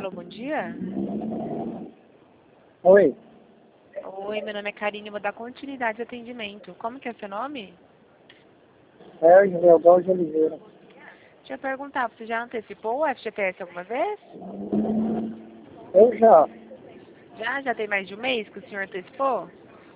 Alô, bom dia. Oi, Oi, meu nome é Karine, vou dar continuidade ao atendimento. Como que é seu nome? Sérgio Leodol de Oliveira. Deixa eu perguntar, você já antecipou o FGTS alguma vez? Eu já. Já tem mais de um mês que o senhor antecipou?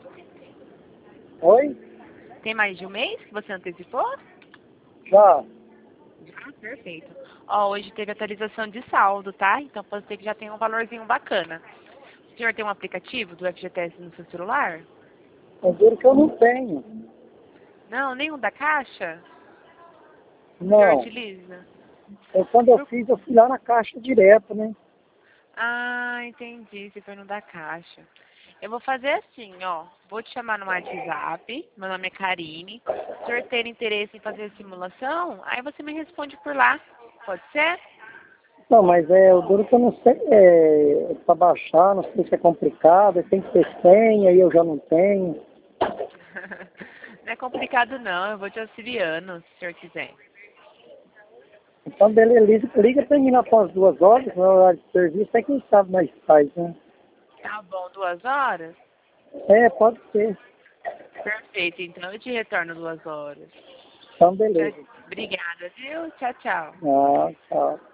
Oi? Tem mais de um mês que você antecipou? Já. Já, perfeito. Ó, hoje teve atualização de saldo, tá? Então pode ser que já tenha um valorzinho bacana. O senhor tem um aplicativo do FGTS no seu celular? É duro que eu não tenho. Não, nenhum da Caixa? O senhor Não. utiliza? Quando eu Por- fiz, eu fui lá na caixa direto, né? Ah, entendi. Você foi no da Caixa. Eu vou fazer assim, ó. Vou te chamar no WhatsApp. Meu nome é Karine. Se o senhor ter interesse em fazer a simulação, aí você me responde por lá. Pode ser? Não, mas o duro que eu não sei pra baixar, não sei se é complicado, tem que ter senha e eu já não tenho. Não é complicado não, eu vou te auxiliando, se o senhor quiser. Então, beleza, liga pra mim lá para as 2 horas, no horário de serviço, é quem sabe mais faz, né? Tá bom, 2 horas? Pode ser. Perfeito, então eu te retorno 2 horas. Então, beleza. Obrigada, viu? Tchau, tchau. Ah, tchau.